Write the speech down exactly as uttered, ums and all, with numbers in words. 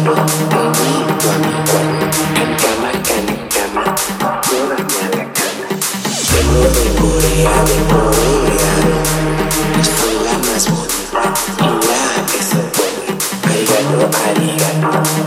Invito a mi cuerpo, en cama, cama, cama, llévame a la cama. Vengo de Corea, de Corea. Soy la más bonita y la que se puede. Arigato, arigato.